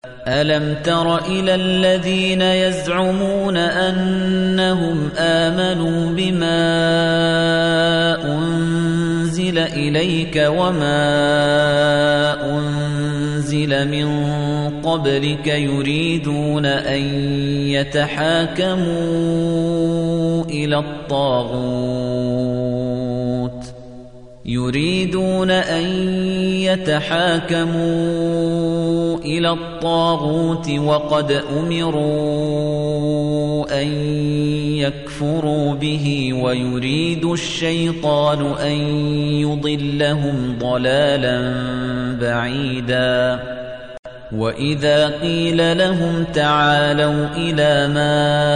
أَلَمْ تَرَ إِلَى الَّذِينَ يَزْعُمُونَ أَنَّهُمْ آمَنُوا بِمَا أُنزِلَ إِلَيْكَ وَمَا أُنزِلَ مِن قَبْلِكَ يُرِيدُونَ أَن يَتَحَاكَمُوا إِلَى الطَّاغُوتِ وَقَدْ أُمِرُوا أَن يَكْفُرُوا بِهِ وَيُرِيدُ الشَّيْطَانُ أَن يُضِلَّهُمْ ضَلَالًا بَعِيدًا وَإِذَا قِيلَ لَهُمْ تَعَالَوْا إِلَى مَا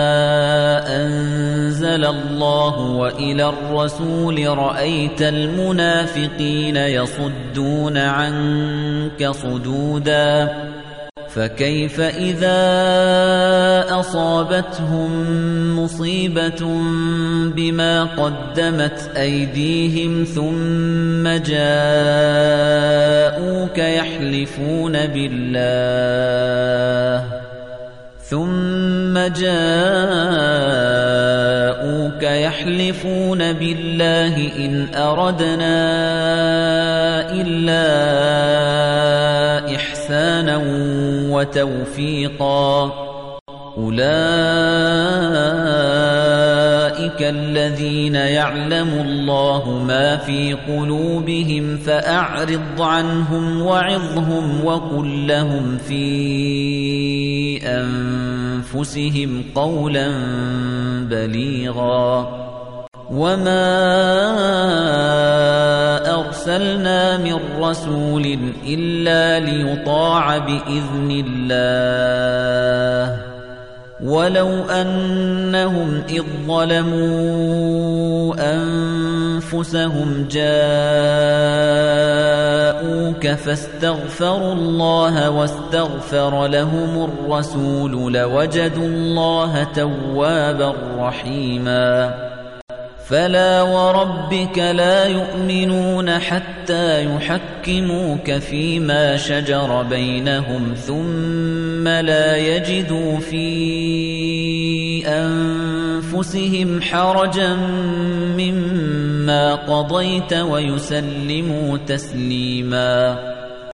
أَنزَلَ اللَّهُ وَإِلَى الرَّسُولِ رَأَيْتَ الْمُنَافِقِينَ يَصُدُّونَ عَنكَ صُدُودًا فَكَيْفَ إِذَا أَصَابَتْهُم مُّصِيبَةٌ بِمَا قَدَّمَتْ أَيْدِيهِمْ ثُمَّ جَاءُوكَ يَحْلِفُونَ بِاللَّهِ إِنْ أَرَدْنَا إِلَّا إِحْسَانًا وَتَوْفِيقًا أُولَئِكَ الَّذِينَ يَعْلَمُ اللَّهُ مَا فِي قُلُوبِهِمْ فَأَعْرِضْ عَنْهُمْ وَعِظْهُمْ وَقُل لَّهُمْ فِي أَنفُسِهِمْ قَوْلًا بَلِيغًا وَمَا أَرْسَلْنَا مِن رَّسُولٍ إِلَّا لِيُطَاعَ بِإِذْنِ اللَّهِ وَلَوْ أَنَّهُمْ إِذ ظَّلَمُوا أَنفُسَهُمْ جَاءُوكَ فَاسْتَغْفَرُوا اللَّهَ وَاسْتَغْفَرَ لَهُمُ الرَّسُولُ لَوَجَدُوا اللَّهَ تَوَّابًا رَّحِيمًا فَلَا وَرَبِّكَ لَا يُؤْمِنُونَ حَتَّى يُحَكِّمُوكَ فِيمَا شَجَرَ بَيْنَهُمْ ثُمَّ لَا يَجِدُوا فِي أَنفُسِهِمْ حَرَجًا مِّمَّا قَضَيْتَ وَيُسَلِّمُوا تَسْلِيمًا